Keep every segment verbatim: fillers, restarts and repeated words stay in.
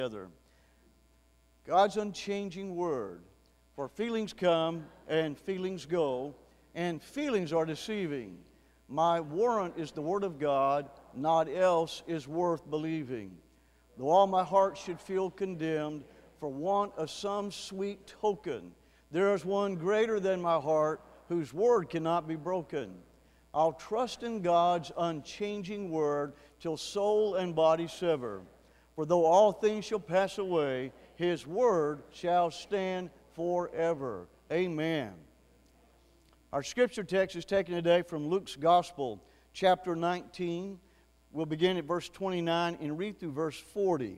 together. God's unchanging word. For feelings come and feelings go, and feelings are deceiving. My warrant is the word of God, naught else is worth believing. Though all my heart should feel condemned for want of some sweet token, there is one greater than my heart, whose word cannot be broken. I'll trust in God's unchanging word till soul and body sever. For though all things shall pass away, His word shall stand forever. Amen. Our scripture text is taken today from Luke's Gospel, chapter nineteen. We'll begin at verse twenty-nine and read through verse forty.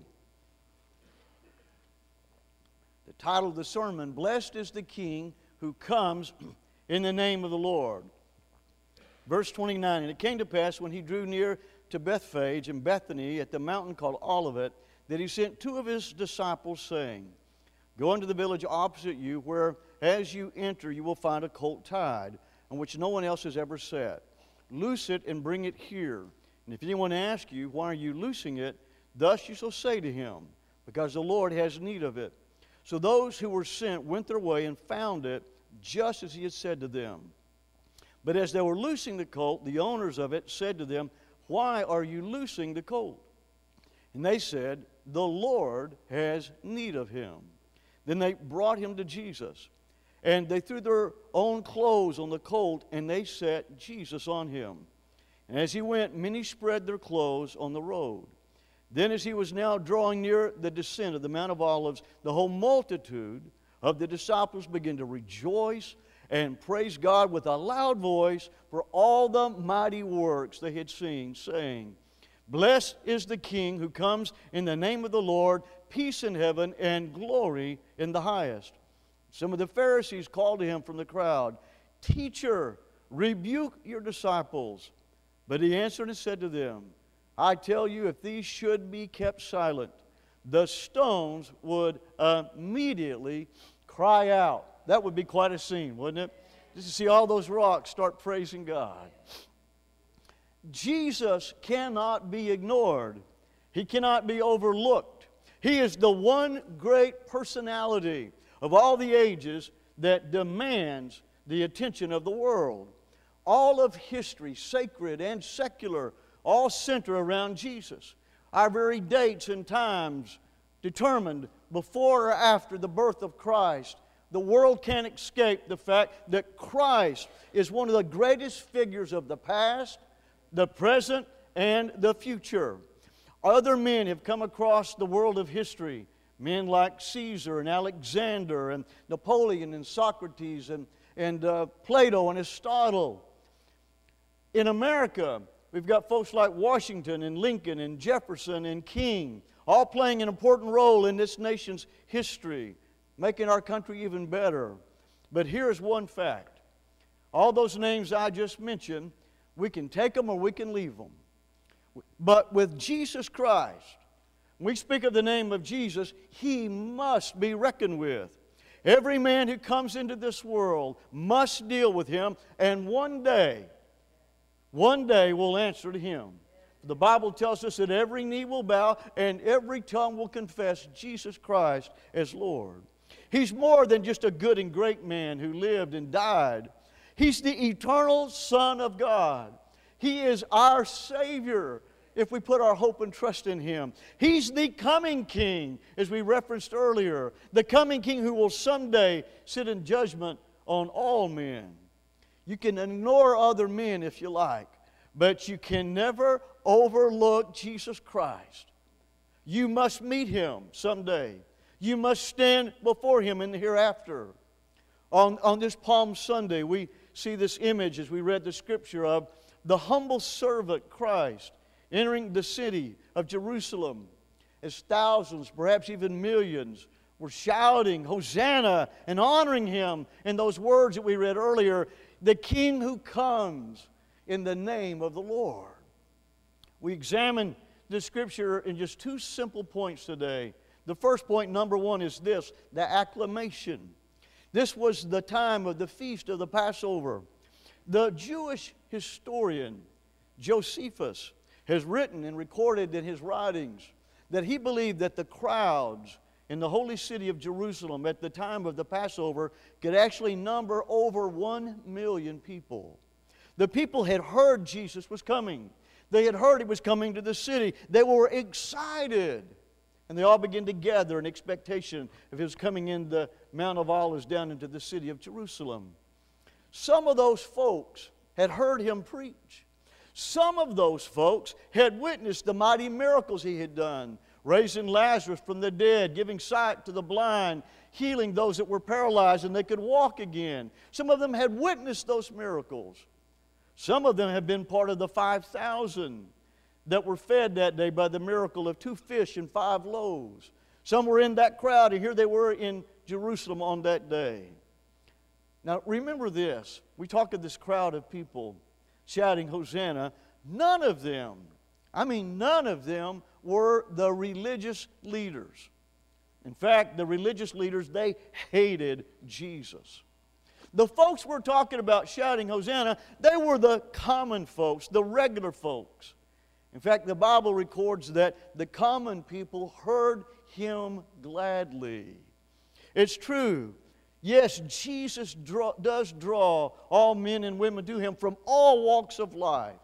The title of the sermon, Blessed is the King who comes in the name of the Lord. Verse twenty-nine, And it came to pass when he drew near to Bethphage and Bethany at the mountain called Olivet, that he sent two of his disciples, saying, Go into the village opposite you, where as you enter you will find a colt tied, on which no one else has ever sat. Loose it and bring it here. And if anyone asks you, Why are you loosing it? Thus you shall say to him, Because the Lord has need of it. So those who were sent went their way and found it, just as he had said to them. But as they were loosing the colt, the owners of it said to them, Why are you loosing the colt? And they said, The Lord has need of him. Then they brought him to Jesus. And they threw their own clothes on the colt, and they set Jesus on him. And as he went, many spread their clothes on the road. Then as he was now drawing near the descent of the Mount of Olives, the whole multitude of the disciples began to rejoice and praise God with a loud voice for all the mighty works they had seen, saying, Blessed is the King who comes in the name of the Lord, peace in heaven and glory in the highest. Some of the Pharisees called to him from the crowd, Teacher, rebuke your disciples. But he answered and said to them, I tell you, if these should be kept silent, the stones would immediately cry out. That would be quite a scene, wouldn't it? Just to see all those rocks start praising God. Jesus cannot be ignored. He cannot be overlooked. He is the one great personality of all the ages that demands the attention of the world. All of history, sacred and secular, all center around Jesus. Our very dates and times determined before or after the birth of Christ. The world can't escape the fact that Christ is one of the greatest figures of the past, the present, and the future. Other men have come across the world of history. Men like Caesar and Alexander and Napoleon and Socrates and, and uh, Plato and Aristotle. In America, we've got folks like Washington and Lincoln and Jefferson and King, all playing an important role in this nation's history, making our country even better. But here's one fact. All those names I just mentioned, we can take them or we can leave them. But with Jesus Christ, when we speak of the name of Jesus, He must be reckoned with. Every man who comes into this world must deal with Him, and one day, one day will answer to Him. The Bible tells us that every knee will bow and every tongue will confess Jesus Christ as Lord. He's more than just a good and great man who lived and died. He's the eternal Son of God. He is our Savior if we put our hope and trust in Him. He's the coming King, as we referenced earlier. The coming King who will someday sit in judgment on all men. You can ignore other men if you like, but you can never overlook Jesus Christ. You must meet Him someday. You must stand before Him in the hereafter. On, on this Palm Sunday, we see this image as we read the scripture of the humble servant Christ entering the city of Jerusalem as thousands, perhaps even millions, were shouting Hosanna and honoring Him in those words that we read earlier, the King who comes in the name of the Lord. We examine this scripture in just two simple points today. The first point, number one, is this, the acclamation. This was the time of the feast of the Passover. The Jewish historian Josephus has written and recorded in his writings that he believed that the crowds in the holy city of Jerusalem at the time of the Passover could actually number over one million people. The people had heard Jesus was coming. They had heard he was coming to the city. They were excited. And they all began to gather in expectation of his coming in the Mount of Olives down into the city of Jerusalem. Some of those folks had heard him preach. Some of those folks had witnessed the mighty miracles he had done, raising Lazarus from the dead, giving sight to the blind, healing those that were paralyzed and they could walk again. Some of them had witnessed those miracles. Some of them had been part of the five thousand that were fed that day by the miracle of two fish and five loaves. Some were in that crowd, and here they were in Jerusalem on that day. Now remember this, we talk of this crowd of people shouting Hosanna. None of them, I mean none of them were the religious leaders. In fact, the religious leaders, they hated Jesus. The folks we're talking about shouting Hosanna, they were the common folks, the regular folks. In fact, the Bible records that the common people heard him gladly. It's true. Yes, Jesus draw, does draw all men and women to him from all walks of life.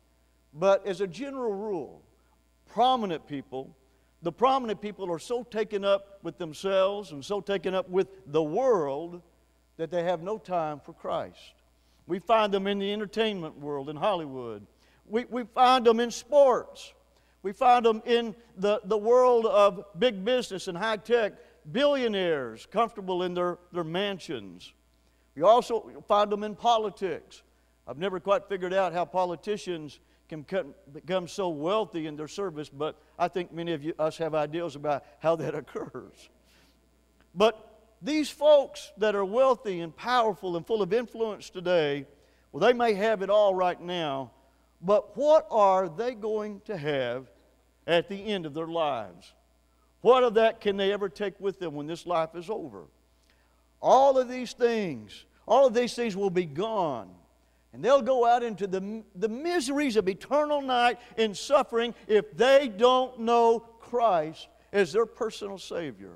But as a general rule, prominent people, the prominent people are so taken up with themselves and so taken up with the world that they have no time for Christ. We find them in the entertainment world, in Hollywood. We, we find them in sports. We find them in the, the world of big business and high tech, billionaires comfortable in their, their mansions. We also find them in politics. I've never quite figured out how politicians can become so wealthy in their service, but I think many of you, us have ideas about how that occurs. But these folks that are wealthy and powerful and full of influence today, well, they may have it all right now, but what are they going to have at the end of their lives? What of that can they ever take with them when this life is over? All of these things, all of these things will be gone. And they'll go out into the, the miseries of eternal night and suffering if they don't know Christ as their personal Savior.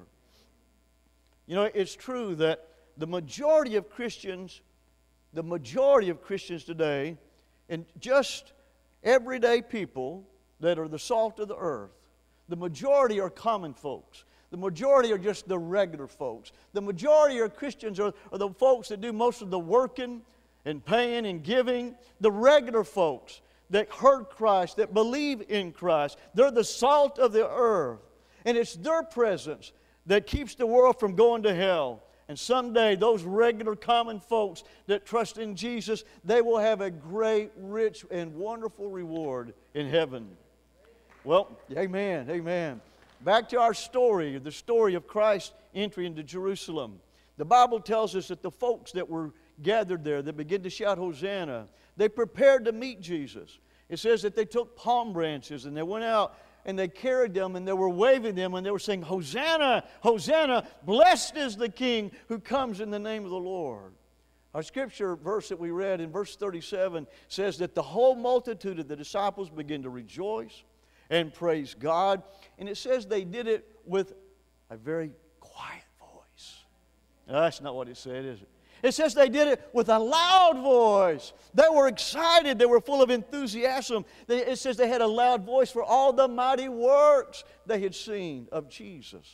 You know, it's true that the majority of Christians, the majority of Christians today, and just everyday people that are the salt of the earth, the majority are common folks. The majority are just the regular folks. The majority of Christians are, are the folks that do most of the working and paying and giving. The regular folks that heard Christ, that believe in Christ. They're the salt of the earth. And it's their presence that keeps the world from going to hell. And someday those regular common folks that trust in Jesus, they will have a great, rich, and wonderful reward in heaven. Well, amen, amen. Back to our story, the story of Christ entry into Jerusalem. The Bible tells us that the folks that were gathered there, that began to shout Hosanna, they prepared to meet Jesus. It says that they took palm branches and they went out and they carried them and they were waving them and they were saying, Hosanna, Hosanna, blessed is the King who comes in the name of the Lord. Our scripture verse that we read in verse thirty-seven says that the whole multitude of the disciples began to rejoice and praise God. And it says they did it with a very quiet voice. No, that's not what it said, is it? It says they did it with a loud voice. They were excited. They were full of enthusiasm. They, it says they had a loud voice for all the mighty works they had seen of Jesus.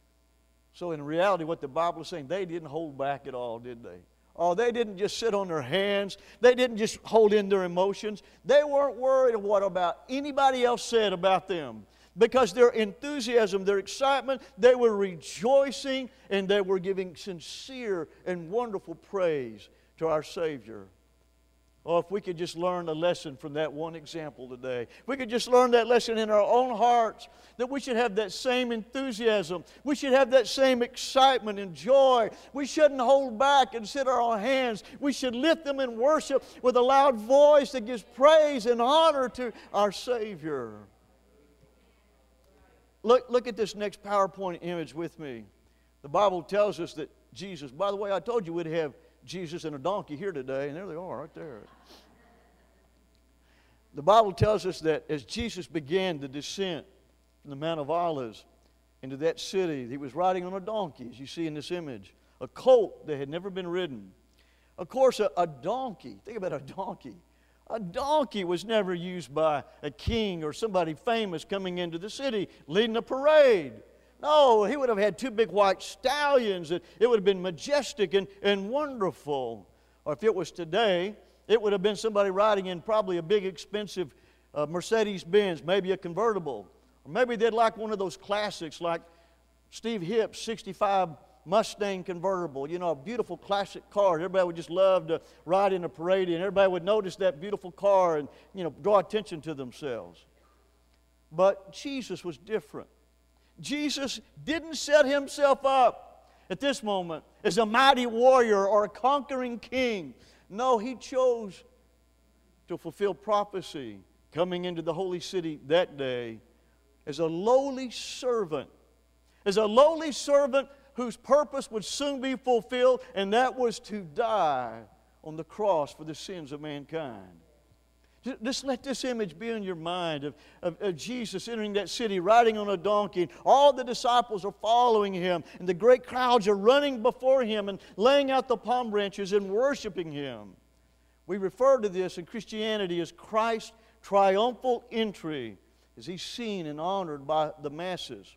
So in reality, what the Bible is saying, they didn't hold back at all, did they? Oh, they didn't just sit on their hands. They didn't just hold in their emotions. They weren't worried what about anybody else said about them. Because their enthusiasm, their excitement, they were rejoicing and they were giving sincere and wonderful praise to our Savior. Oh, if we could just learn a lesson from that one example today. If we could just learn that lesson in our own hearts, that we should have that same enthusiasm. We should have that same excitement and joy. We shouldn't hold back and sit on our hands. We should lift them in worship with a loud voice that gives praise and honor to our Savior. Look, look at this next PowerPoint image with me. The Bible tells us that Jesus, by the way, I told you we'd have Jesus and a donkey here today, and there they are right there. The Bible tells us that as Jesus began the descent from the Mount of Olives into that city. He was riding on a donkey, as you see in this image, a colt that had never been ridden. Of course, a, a donkey, think about a donkey. A donkey was never used by a king or somebody famous coming into the city, leading a parade. No, he would have had two big white stallions. It, it would have been majestic and, and wonderful. Or if it was today, it would have been somebody riding in probably a big, expensive uh, Mercedes-Benz, maybe a convertible. Or maybe they'd like one of those classics like Steve Hipp's sixty-five Mustang convertible, you know, a beautiful classic car. Everybody would just love to ride in a parade, and everybody would notice that beautiful car and, you know, draw attention to themselves. But Jesus was different. Jesus didn't set himself up at this moment as a mighty warrior or a conquering king. No, he chose to fulfill prophecy coming into the holy city that day as a lowly servant, as a lowly servant whose purpose would soon be fulfilled, and that was to die on the cross for the sins of mankind. Just let this image be in your mind of, of, of Jesus entering that city, riding on a donkey. All the disciples are following him, and the great crowds are running before him and laying out the palm branches and worshiping him. We refer to this in Christianity as Christ's triumphal entry, as he's seen and honored by the masses.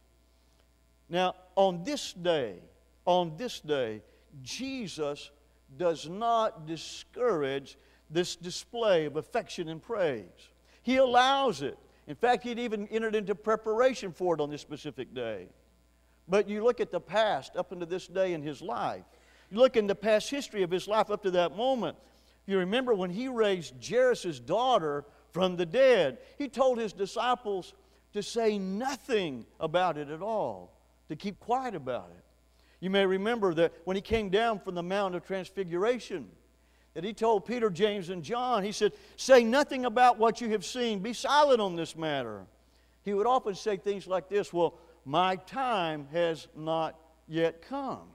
Now, on this day, on this day, Jesus does not discourage this display of affection and praise. He allows it. In fact, he'd even entered into preparation for it on this specific day. But you look at the past up until this day in his life. You look in the past history of his life up to that moment. You remember when he raised Jairus' daughter from the dead, he told his disciples to say nothing about it at all, to keep quiet about it. You may remember that when he came down from the Mount of Transfiguration, that he told Peter, James, and John, he said, say nothing about what you have seen. Be silent on this matter. He would often say things like this, well, my time has not yet come.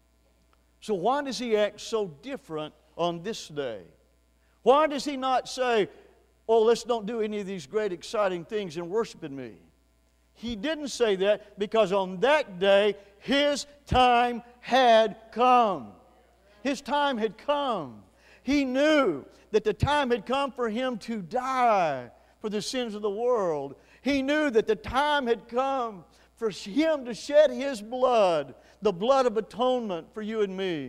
So why does he act so different on this day? Why does he not say, oh, let's don't do any of these great exciting things and worship in me? He didn't say that because on that day, his time had come. His time had come. He knew that the time had come for him to die for the sins of the world. He knew that the time had come for him to shed his blood, the blood of atonement for you and me.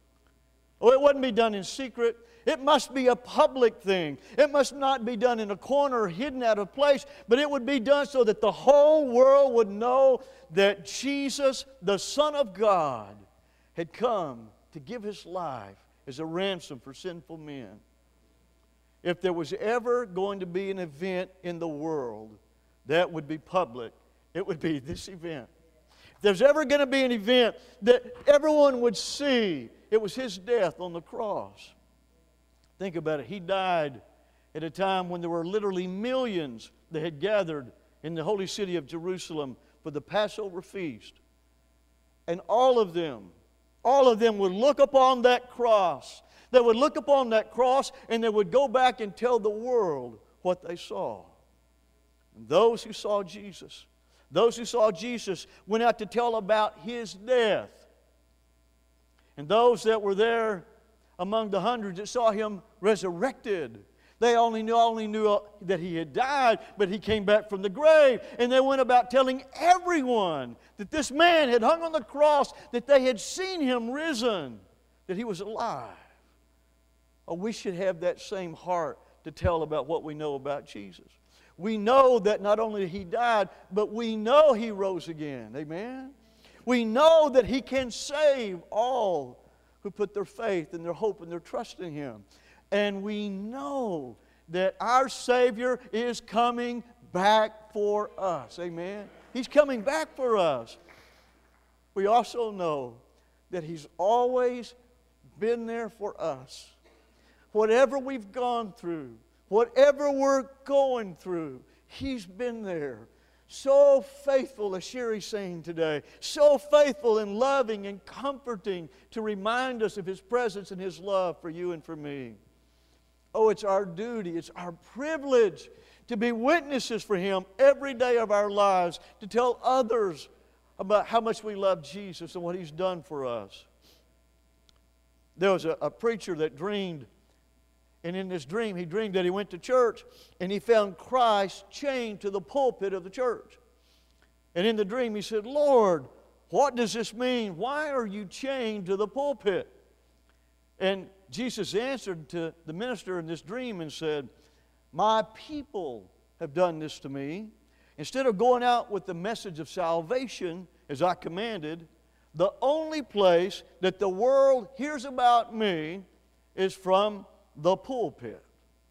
Oh, it wouldn't be done in secret. It must be a public thing. It must not be done in a corner or hidden out of place, but it would be done so that the whole world would know that Jesus, the Son of God, had come to give his life as a ransom for sinful men. If there was ever going to be an event in the world that would be public, it would be this event. If there's ever going to be an event that everyone would see, it was his death on the cross. Think about it. He died at a time when there were literally millions that had gathered in the holy city of Jerusalem for the Passover feast. And all of them, all of them would look upon that cross. They would look upon that cross and they would go back and tell the world what they saw. And those who saw Jesus, those who saw Jesus went out to tell about his death. And those that were there among the hundreds that saw him resurrected, they only knew, only knew that he had died, but he came back from the grave. And they went about telling everyone that this man had hung on the cross, that they had seen him risen, that he was alive. Oh, we should have that same heart to tell about what we know about Jesus. We know that not only he died, but we know he rose again. Amen? We know that he can save all who put their faith and their hope and their trust in him. And we know that our Savior is coming back for us. Amen? He's coming back for us. We also know that he's always been there for us. Whatever we've gone through, whatever we're going through, he's been there. So faithful, as Sherry's saying today, so faithful and loving and comforting to remind us of his presence and his love for you and for me. Oh, it's our duty, it's our privilege to be witnesses for Him every day of our lives, to tell others about how much we love Jesus and what He's done for us. There was a, a preacher that dreamed, and in this dream, he dreamed that he went to church and he found Christ chained to the pulpit of the church. And in the dream, he said, "Lord, what does this mean? Why are you chained to the pulpit?" And Jesus answered to the minister in this dream and said, "My people have done this to me. Instead of going out with the message of salvation as I commanded, the only place that the world hears about me is from the pulpit."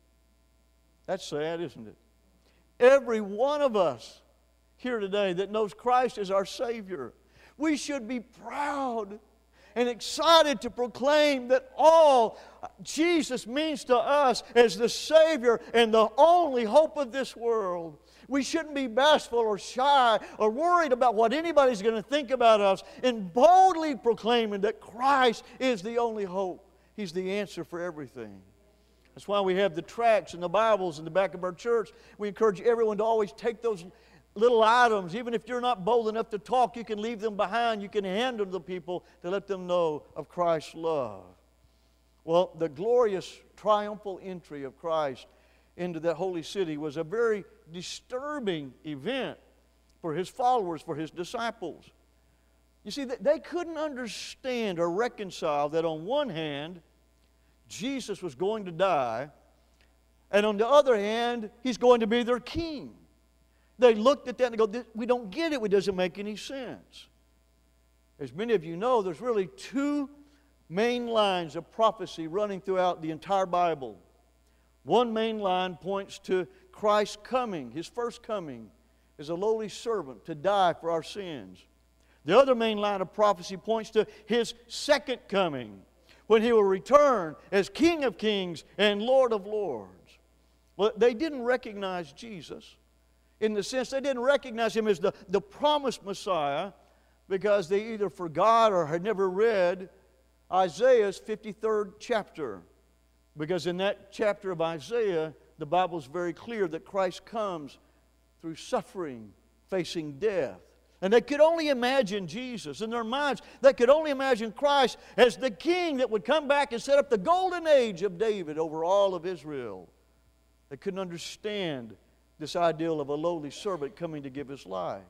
That's sad, isn't it? Every one of us here today that knows Christ as our Savior, we should be proud and excited to proclaim that all Jesus means to us as the Savior and the only hope of this world. We shouldn't be bashful or shy or worried about what anybody's going to think about us, and boldly proclaiming that Christ is the only hope. He's the answer for everything. That's why we have the tracts and the Bibles in the back of our church. We encourage everyone to always take those little items. Even if you're not bold enough to talk, you can leave them behind. You can hand them to people to let them know of Christ's love. Well, the glorious triumphal entry of Christ into that holy city was a very disturbing event for His followers, for His disciples. You see, they couldn't understand or reconcile that on one hand, Jesus was going to die, and on the other hand, He's going to be their king. They looked at that and go, "We don't get it. It doesn't make any sense." As many of you know, there's really two main lines of prophecy running throughout the entire Bible. One main line points to Christ's coming, His first coming, as a lowly servant to die for our sins. The other main line of prophecy points to His second coming, when He will return as King of kings and Lord of lords. Well, they didn't recognize Jesus in the sense they didn't recognize Him as the, the promised Messiah, because they either forgot or had never read Isaiah's fifty-third chapter. Because in that chapter of Isaiah, the Bible is very clear that Christ comes through suffering, facing death. And they could only imagine Jesus in their minds. They could only imagine Christ as the king that would come back and set up the golden age of David over all of Israel. They couldn't understand this ideal of a lowly servant coming to give his life.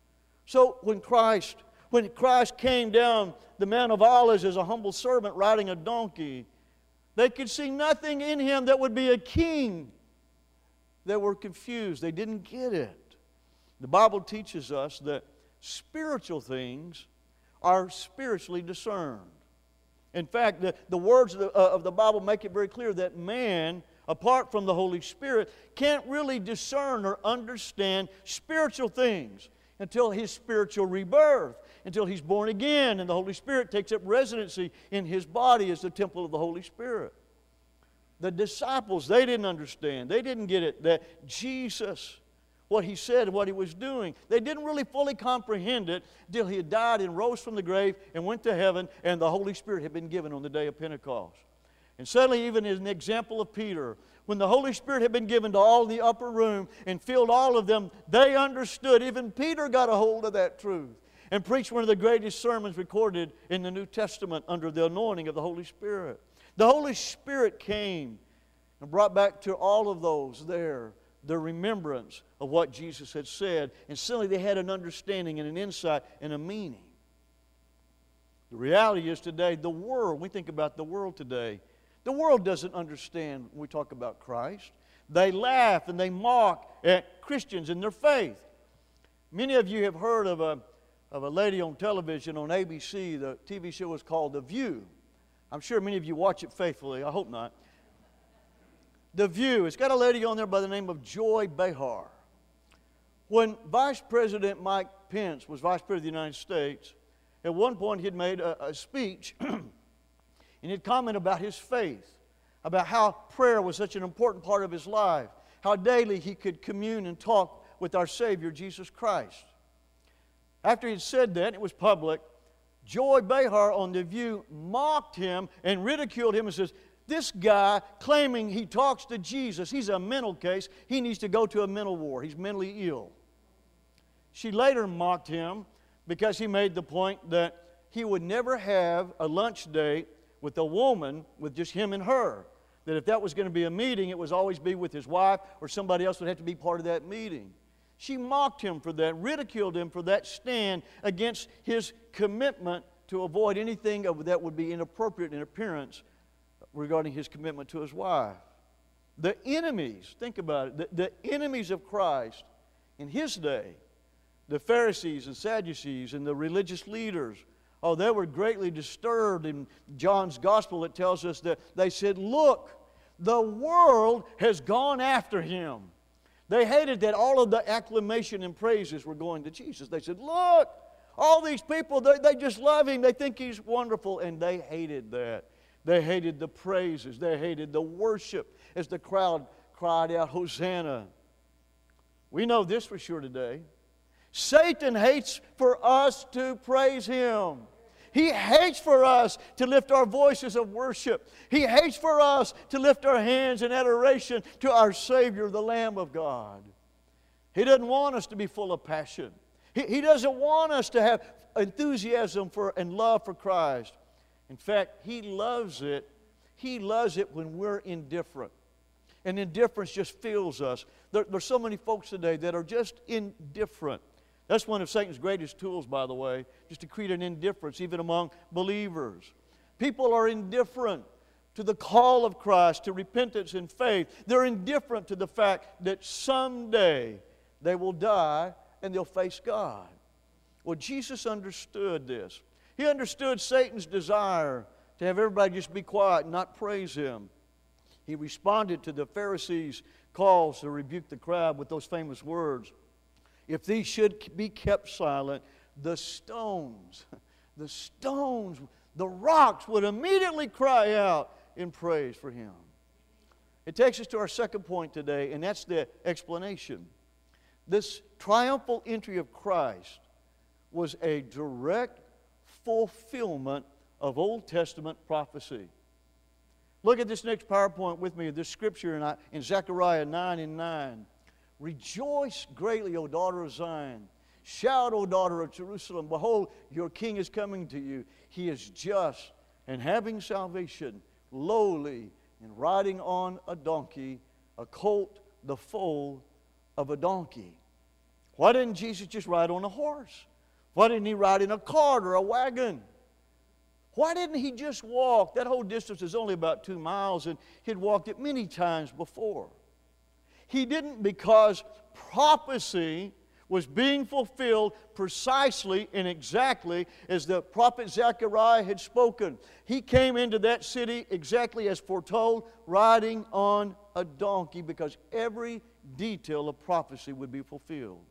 So when Christ, when Christ came down the Mount of Olives as a humble servant riding a donkey, they could see nothing in Him that would be a king. They were confused. They didn't get it. The Bible teaches us that spiritual things are spiritually discerned. In fact, the, the words of the, uh, of the Bible make it very clear that man, apart from the Holy Spirit, can't really discern or understand spiritual things until his spiritual rebirth, until he's born again and the Holy Spirit takes up residency in his body as the temple of the Holy Spirit. The disciples, they didn't understand. They didn't get it, that Jesus, what He said and what He was doing, they didn't really fully comprehend it until He had died and rose from the grave and went to heaven and the Holy Spirit had been given on the day of Pentecost. And suddenly, even as an example of Peter, when the Holy Spirit had been given to all in the upper room and filled all of them, they understood. Even Peter got a hold of that truth and preached one of the greatest sermons recorded in the New Testament under the anointing of the Holy Spirit. The Holy Spirit came and brought back to all of those there the remembrance of what Jesus had said. And suddenly they had an understanding and an insight and a meaning. The reality is today, the world, we think about the world today, the world doesn't understand when we talk about Christ. They laugh and they mock at Christians and their faith. Many of you have heard of a, of a lady on television on A B C. The T V show is called The View. I'm sure many of you watch it faithfully. I hope not. The View. It's got a lady on there by the name of Joy Behar. When Vice President Mike Pence was Vice President of the United States, at one point he had made a, a speech and he'd comment about his faith, about how prayer was such an important part of his life, how daily he could commune and talk with our Savior, Jesus Christ. After he'd said that, it was public, Joy Behar on The View mocked him and ridiculed him and says, This guy claiming he talks to Jesus, he's a mental case. He needs to go to a mental ward. He's mentally ill. She later mocked him because he made the point that he would never have a lunch date with a woman with just him and her. That if that was going to be a meeting, it would always be with his wife, or somebody else would have to be part of that meeting. She mocked him for that, ridiculed him for that stand against his commitment to avoid anything that would be inappropriate in appearance regarding his commitment to his wife. The enemies, think about it, the, the enemies of Christ in his day, the Pharisees and Sadducees and the religious leaders, oh, they were greatly disturbed. In John's Gospel, it tells us that they said, look, the world has gone after him. They hated that all of the acclamation and praises were going to Jesus. They said, look, all these people, they, they just love him. They think he's wonderful. And they hated that. They hated the praises. They hated the worship as the crowd cried out, Hosanna. We know this for sure today. Satan hates for us to praise him. He hates for us to lift our voices of worship. He hates for us to lift our hands in adoration to our Savior, the Lamb of God. He doesn't want us to be full of passion. He, he doesn't want us to have enthusiasm for and love for Christ. In fact, He loves it. He loves it when we're indifferent. And indifference just fills us. There, there's so many folks today that are just indifferent. That's one of Satan's greatest tools, by the way, just to create an indifference even among believers. People are indifferent to the call of Christ, to repentance and faith. They're indifferent to the fact that someday they will die and they'll face God. Well, Jesus understood this. He understood Satan's desire to have everybody just be quiet and not praise him. He responded to the Pharisees' calls to rebuke the crowd with those famous words. If these should be kept silent, the stones, the stones, the rocks would immediately cry out in praise for him. It takes us to our second point today, and that's the explanation. This triumphal entry of Christ was a direct fulfillment of Old Testament prophecy. Look at this next PowerPoint with me, this scripture in, in Zechariah nine and nine. Rejoice greatly, O daughter of Zion. Shout, O daughter of Jerusalem. Behold, your king is coming to you. He is just and having salvation, lowly and riding on a donkey, a colt, the foal of a donkey. Why didn't Jesus just ride on a horse? Why didn't he ride in a cart or a wagon? Why didn't he just walk? That whole distance is only about two miles, and he'd walked it many times before. He didn't because prophecy was being fulfilled precisely and exactly as the prophet Zechariah had spoken. He came into that city exactly as foretold, riding on a donkey, because every detail of prophecy would be fulfilled.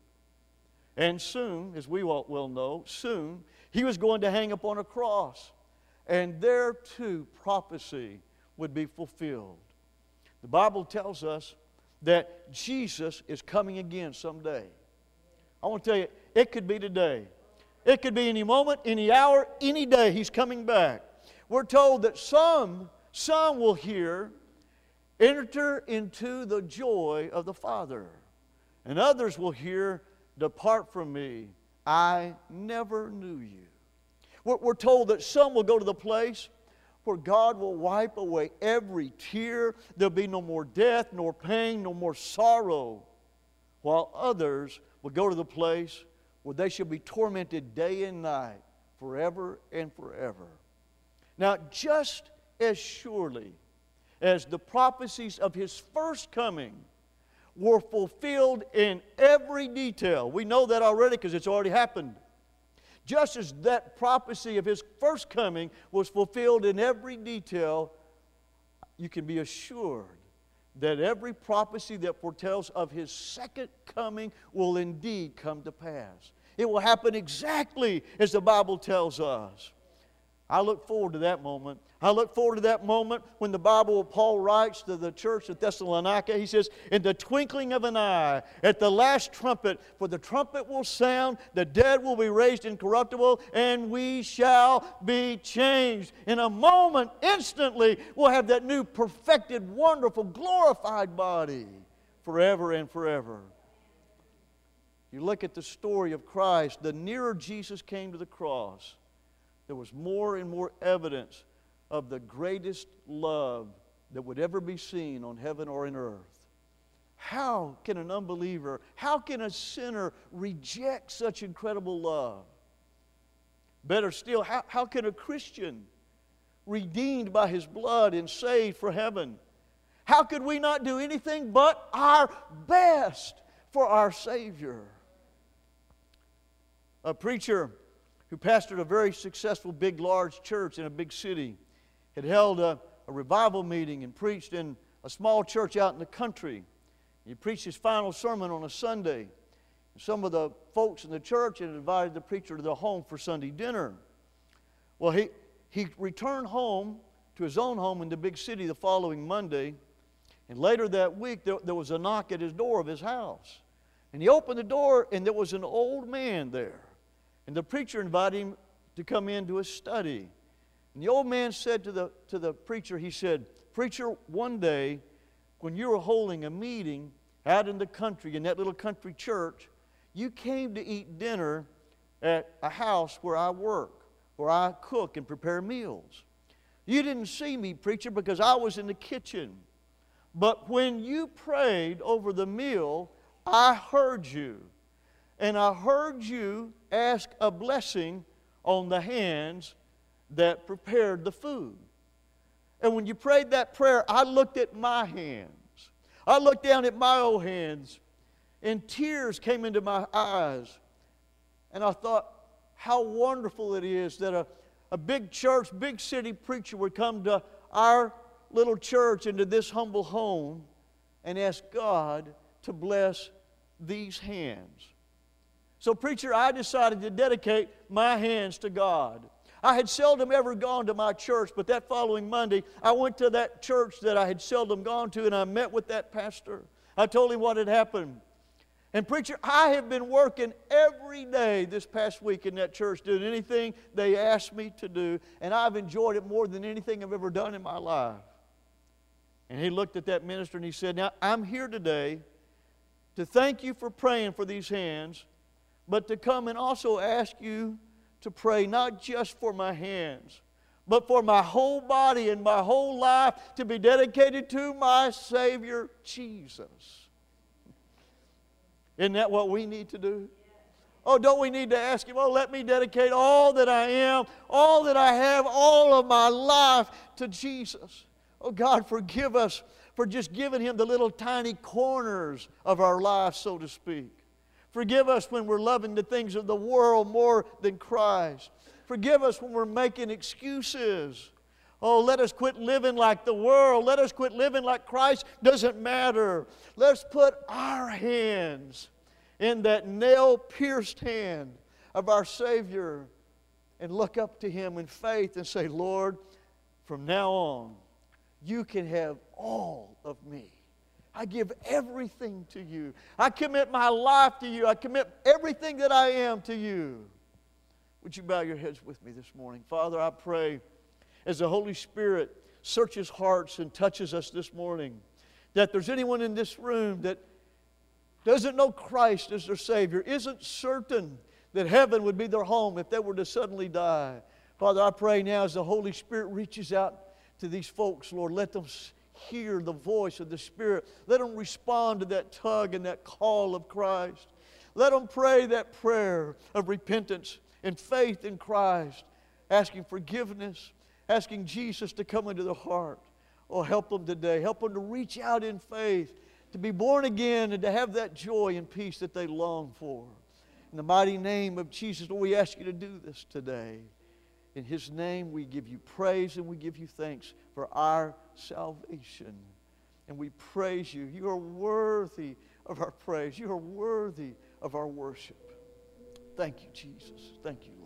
And soon, as we all well know, soon he was going to hang upon a cross. And there too prophecy would be fulfilled. The Bible tells us that Jesus is coming again someday. I want to tell you, it could be today. It could be any moment, any hour, any day He's coming back. We're told that some, some will hear, enter into the joy of the Father. And others will hear, depart from me, I never knew you. We're, we're told that some will go to the place where God will wipe away every tear. There'll be no more death, nor pain, no more sorrow. While others will go to the place where they shall be tormented day and night, forever and forever. Now, just as surely as the prophecies of His first coming were fulfilled in every detail, we know that already because it's already happened. Just as that prophecy of His first coming was fulfilled in every detail, you can be assured that every prophecy that foretells of His second coming will indeed come to pass. It will happen exactly as the Bible tells us. I look forward to that moment. I look forward to that moment when the Bible, Paul writes to the church at Thessalonica, he says, in the twinkling of an eye, at the last trumpet, for the trumpet will sound, the dead will be raised incorruptible, and we shall be changed. In a moment, instantly, we'll have that new, perfected, wonderful, glorified body forever and forever. You look at the story of Christ, the nearer Jesus came to the cross, there was more and more evidence of the greatest love that would ever be seen on heaven or in earth. How can an unbeliever, how can a sinner reject such incredible love? Better still, how, how can a Christian, redeemed by His blood and saved for heaven, how could we not do anything but our best for our Savior? A preacher who pastored a very successful, big, large church in a big city had held a, a revival meeting and preached in a small church out in the country. He preached his final sermon on a Sunday. Some of the folks in the church had invited the preacher to their home for Sunday dinner. Well, he, he returned home to his own home in the big city the following Monday, and later that week there, there was a knock at his door of his house. And he opened the door, and there was an old man there. And the preacher invited him to come into his study. And the old man said to the, to the preacher, he said, "Preacher, one day when you were holding a meeting out in the country, in that little country church, you came to eat dinner at a house where I work, where I cook and prepare meals. You didn't see me, preacher, because I was in the kitchen. But when you prayed over the meal, I heard you. And I heard you ask a blessing on the hands that prepared the food. And when you prayed that prayer, I looked at my hands. I looked down at my own hands, and tears came into my eyes. And I thought, how wonderful it is that a, a big church, big city preacher would come to our little church, into this humble home, and ask God to bless these hands. So, preacher, I decided to dedicate my hands to God. I had seldom ever gone to my church, but that following Monday, I went to that church that I had seldom gone to, and I met with that pastor. I told him what had happened. And, preacher, I have been working every day this past week in that church, doing anything they asked me to do, and I've enjoyed it more than anything I've ever done in my life. And he looked at that minister and he said, "Now, I'm here today to thank you for praying for these hands, but to come and also ask you to pray not just for my hands, but for my whole body and my whole life to be dedicated to my Savior, Jesus." Isn't that what we need to do? Oh, don't we need to ask Him, oh, let me dedicate all that I am, all that I have, all of my life to Jesus. Oh, God, forgive us for just giving Him the little tiny corners of our life, so to speak. Forgive us when we're loving the things of the world more than Christ. Forgive us when we're making excuses. Oh, let us quit living like the world. Let us quit living like Christ doesn't matter. Let's put our hands in that nail-pierced hand of our Savior and look up to Him in faith and say, "Lord, from now on, you can have all of me. I give everything to you. I commit my life to you. I commit everything that I am to you." Would you bow your heads with me this morning? Father, I pray as the Holy Spirit searches hearts and touches us this morning, that there's anyone in this room that doesn't know Christ as their Savior, isn't certain that heaven would be their home if they were to suddenly die. Father, I pray now as the Holy Spirit reaches out to these folks, Lord, let them hear the voice of the Spirit. Let them respond to that tug and that call of Christ. Let them pray that prayer of repentance and faith in Christ, asking forgiveness, asking Jesus to come into their heart. Oh, help them today. Help them to reach out in faith, to be born again, and to have that joy and peace that they long for. In the mighty name of Jesus, Lord, we ask you to do this today. In His name, we give you praise and we give you thanks for our salvation. And we praise you. You are worthy of our praise. You are worthy of our worship. Thank you, Jesus. Thank you, Lord.